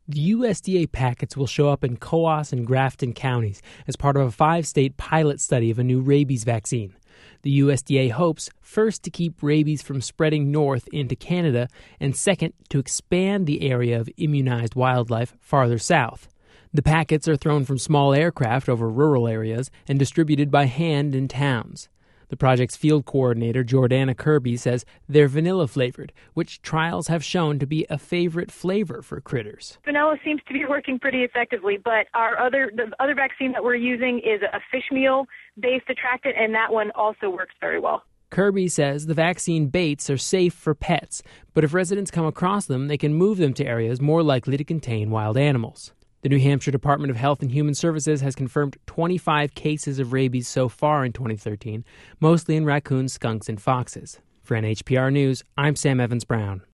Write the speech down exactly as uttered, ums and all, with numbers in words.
The U S D A packets will show up in Coos and Grafton counties as part of a five-state pilot study of a new rabies vaccine. The U S D A hopes, first, to keep rabies from spreading north into Canada, and second, to expand the area of immunized wildlife farther south. The packets are thrown from small aircraft over rural areas and distributed by hand in towns. The project's field coordinator, Jordana Kirby, says they're vanilla-flavored, which trials have shown to be a favorite flavor for critters. Vanilla seems to be working pretty effectively, but our other the other vaccine that we're using is a fish meal-based attractant, and that one also works very well. Kirby says the vaccine baits are safe for pets, but if residents come across them, they can move them to areas more likely to contain wild animals. The New Hampshire Department of Health and Human Services has confirmed twenty-five cases of rabies so far in twenty thirteen, mostly in raccoons, skunks, and foxes. For N H P R News, I'm Sam Evans-Brown.